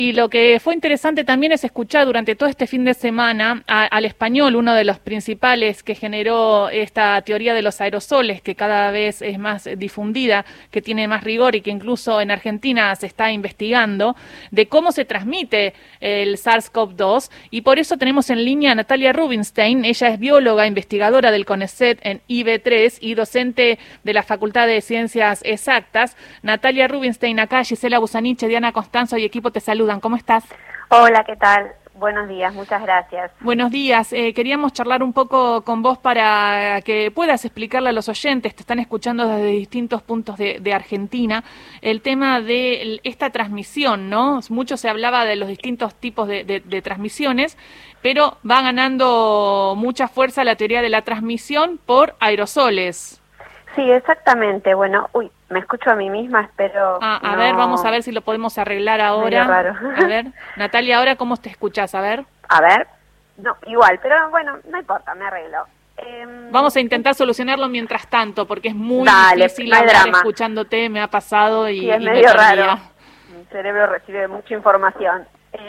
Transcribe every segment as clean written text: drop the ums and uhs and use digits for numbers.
Y lo que fue interesante también es escuchar durante todo este fin de semana al español, uno de los principales que generó esta teoría de los aerosoles, que cada vez es más difundida, que tiene más rigor y que incluso en Argentina se está investigando, de cómo se transmite el SARS-CoV-2. Y por eso tenemos en línea a Natalia Rubinstein. Ella es bióloga, investigadora del CONICET en IB3 y docente de la Facultad de Ciencias Exactas. Natalia Rubinstein, acá Gisela Busaniche, Diana Constanzo y equipo te saludan. ¿Cómo estás? Hola, ¿qué tal? Buenos días, muchas gracias. Buenos días. Queríamos charlar un poco con vos para que puedas explicarle a los oyentes, te están escuchando desde distintos puntos de Argentina, el tema de esta transmisión, ¿no? Mucho se hablaba de los distintos tipos de transmisiones, pero va ganando mucha fuerza la teoría de la transmisión por aerosoles. Sí, exactamente. Bueno, me escucho a mí misma, espero. A ver, vamos a ver si lo podemos arreglar ahora. Raro. A ver, Natalia, ¿ahora cómo te escuchás? A ver. A ver, no, igual, pero bueno, no importa, me arreglo. Vamos a intentar solucionarlo mientras tanto, porque es muy difícil no hay hablar drama. Escuchándote, me ha pasado y, sí, es y medio me raro. perdía. Mi cerebro recibe mucha información.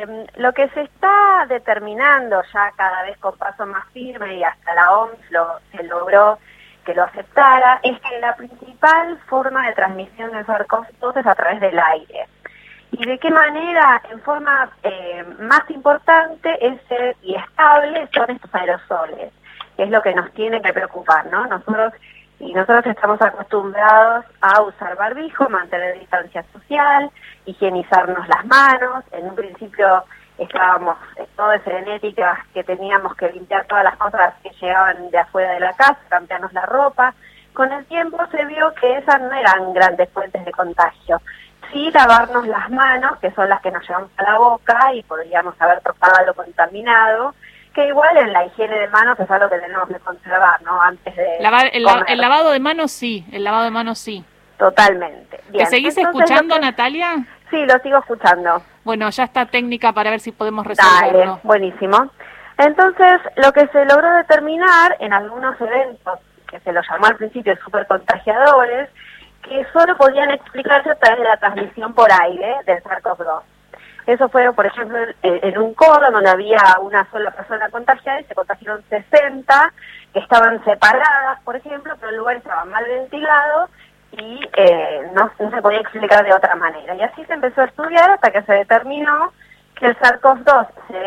Lo que se está determinando ya cada vez con paso más firme y hasta la OMS se logró que lo aceptara, es que la principal forma de transmisión del SARS-CoV-2 es a través del aire. ¿Y de qué manera? En forma más importante y estable son estos aerosoles, que es lo que nos tiene que preocupar, ¿no? Nosotros estamos acostumbrados a usar barbijo, mantener distancia social, higienizarnos las manos. En un principio estábamos todo frenéticas, que teníamos que limpiar todas las cosas que llegaban de afuera de la casa, cambiarnos la ropa. Con el tiempo se vio que esas no eran grandes fuentes de contagio. Sí, lavarnos las manos, que son las que nos llevamos a la boca y podríamos haber tocado algo contaminado, que igual en la higiene de manos es algo que tenemos que conservar, ¿no? Antes de el lavado de manos sí, el lavado de manos sí. Totalmente. Bien. ¿Te seguís escuchando, Natalia? Sí, lo sigo escuchando. Bueno, ya está técnica para ver si podemos resolverlo. Dale, buenísimo. Entonces, lo que se logró determinar en algunos eventos, que se los llamó al principio supercontagiadores, que solo podían explicarse a través de la transmisión por aire del SARS-CoV-2. Eso fue, por ejemplo, en un coro donde había una sola persona contagiada y se contagiaron 60 que estaban separadas, por ejemplo, pero el lugar estaba mal ventilado y no se podía explicar de otra manera. Y así se empezó a estudiar hasta que se determinó que el SARS-CoV-2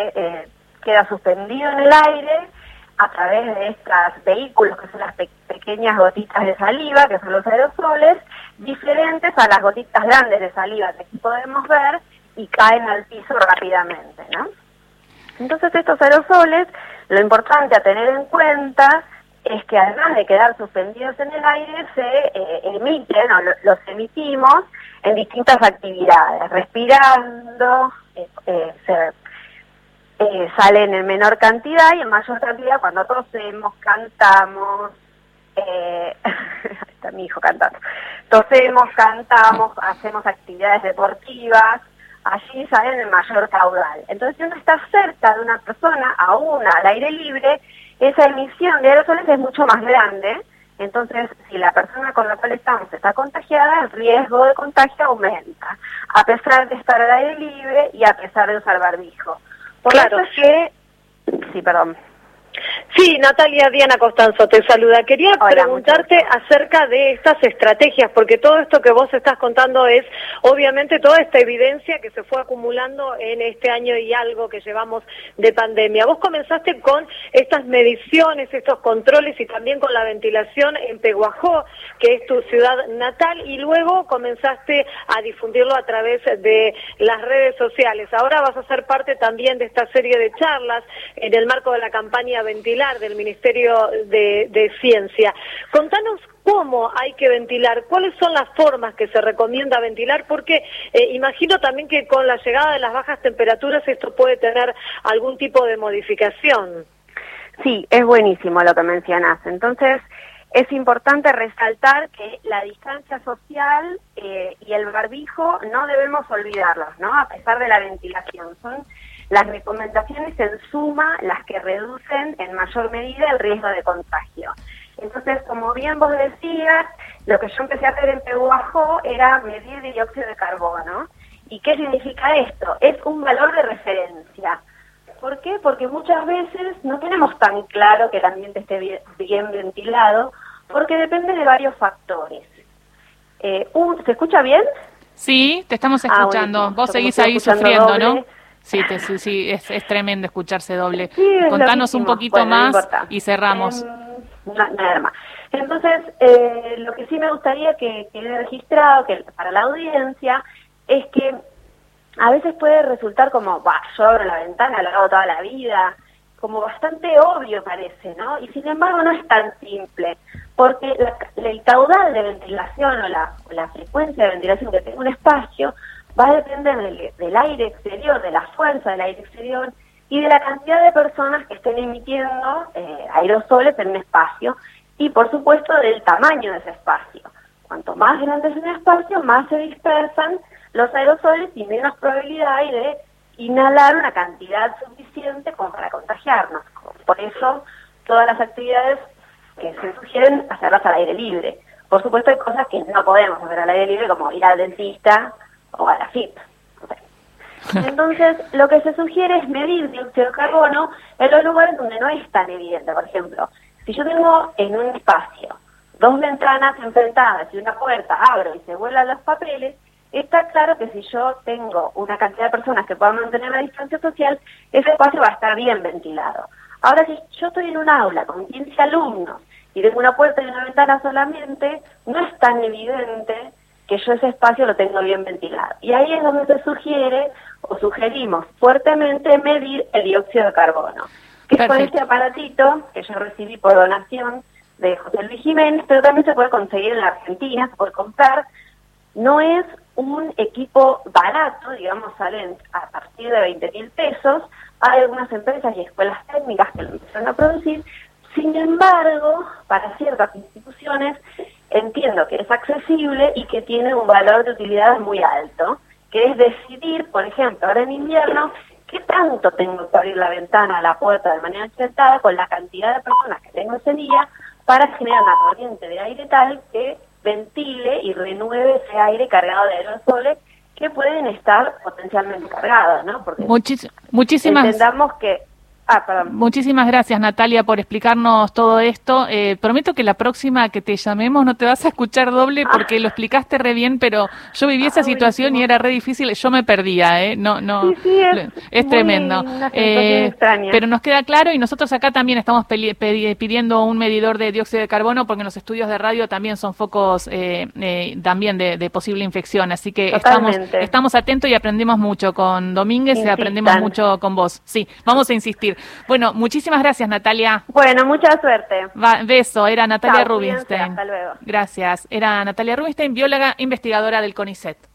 queda suspendido en el aire a través de estos vehículos, que son las pequeñas gotitas de saliva, que son los aerosoles, diferentes a las gotitas grandes de saliva que aquí podemos ver y caen al piso rápidamente, ¿no? Entonces estos aerosoles, lo importante a tener en cuenta es que además de quedar suspendidos en el aire, se emiten, o los emitimos en distintas actividades, respirando, salen en menor cantidad y en mayor cantidad cuando tosemos, cantamos, está mi hijo cantando, tosemos, cantamos, hacemos actividades deportivas, allí salen en mayor caudal. Entonces, si uno está cerca de una persona, aún al aire libre, esa emisión de aerosoles es mucho más grande. Entonces, si la persona con la cual estamos está contagiada, el riesgo de contagio aumenta, a pesar de estar al aire libre y a pesar de usar barbijo. Por eso es que... Sí, perdón. Sí, Natalia, Diana Constanzo te saluda. Quería preguntarte acerca de estas estrategias, porque todo esto que vos estás contando es obviamente toda esta evidencia que se fue acumulando en este año y algo que llevamos de pandemia. Vos comenzaste con estas mediciones, estos controles y también con la ventilación en Peguajó, que es tu ciudad natal, y luego comenzaste a difundirlo a través de las redes sociales. Ahora vas a ser parte también de esta serie de charlas en el marco de la campaña Ventilar del Ministerio de Ciencia. Contanos cómo hay que ventilar, cuáles son las formas que se recomienda ventilar, porque imagino también que con la llegada de las bajas temperaturas esto puede tener algún tipo de modificación. Sí, es buenísimo lo que mencionás. Entonces, es importante resaltar que la distancia social y el barbijo no debemos olvidarlos, ¿no? A pesar de la ventilación. Son las recomendaciones en suma las que reducen en mayor medida el riesgo de contagio. Entonces, como bien vos decías, lo que yo empecé a hacer en Peguajó era medir dióxido de carbono ¿Y qué significa esto? Es un valor de referencia. ¿Por qué? Porque muchas veces no tenemos tan claro que el ambiente esté bien ventilado, porque depende de varios factores. ¿Se escucha bien? Sí, te estamos escuchando. Buenísimo. Vos seguís ahí sufriendo, doble, ¿no? Sí, sí, es tremendo escucharse doble. Sí, contanos un poquito más y cerramos. Nada más. Entonces, lo que sí me gustaría que quede registrado que para la audiencia es que a veces puede resultar como, yo abro la ventana, lo hago toda la vida, como bastante obvio parece, ¿no? Y sin embargo no es tan simple, porque el caudal de ventilación o la frecuencia de ventilación que tenga un espacio va a depender del aire exterior, de la fuerza del aire exterior y de la cantidad de personas que estén emitiendo aerosoles en un espacio y, por supuesto, del tamaño de ese espacio. Cuanto más grande es un espacio, más se dispersan los aerosoles y menos probabilidad hay de inhalar una cantidad suficiente como para contagiarnos. Por eso, todas las actividades que se sugieren hacerlas al aire libre. Por supuesto, hay cosas que no podemos hacer al aire libre, como ir al dentista o a la FIP. Entonces, lo que se sugiere es medir dióxido de carbono en los lugares donde no es tan evidente. Por ejemplo, si yo tengo en un espacio 2 ventanas enfrentadas y una puerta, abro y se vuelan los papeles, está claro que si yo tengo una cantidad de personas que puedan mantener la distancia social, ese espacio va a estar bien ventilado. Ahora, si yo estoy en un aula con 15 alumnos y tengo una puerta y una ventana solamente, no es tan evidente que yo ese espacio lo tengo bien ventilado. Y ahí es donde se sugiere o sugerimos fuertemente medir el dióxido de carbono, que es con este aparatito que yo recibí por donación de José Luis Jiménez, pero también se puede conseguir en la Argentina, se puede comprar. No es un equipo barato, digamos, salen a partir de 20.000 pesos. Hay algunas empresas y escuelas técnicas que lo empiezan a producir. Sin embargo, para ciertas instituciones entiendo que es accesible y que tiene un valor de utilidad muy alto, que es decidir, por ejemplo, ahora en invierno, qué tanto tengo que abrir la ventana, la puerta de manera enfrentada con la cantidad de personas que tengo ese día para generar una corriente de aire tal que ventile y renueve ese aire cargado de aerosoles que pueden estar potencialmente cargados, ¿no? Porque muchísimas entendamos que Muchísimas gracias, Natalia, por explicarnos todo esto. Prometo que la próxima que te llamemos no te vas a escuchar doble porque lo explicaste re bien, pero yo viví esa situación buenísimo. Y era re difícil. Yo me perdía, No, sí, es tremendo. Una sensación extraña. Pero nos queda claro y nosotros acá también estamos pidiendo un medidor de dióxido de carbono porque en los estudios de radio también son focos también de posible infección. Así que estamos atentos y aprendemos mucho con Domínguez y aprendemos mucho con vos. Sí, vamos a insistir. Bueno, muchísimas gracias, Natalia. Bueno, mucha suerte. Beso, era Natalia Chao, Rubinstein. Hasta luego. Gracias. Era Natalia Rubinstein, bióloga investigadora del CONICET.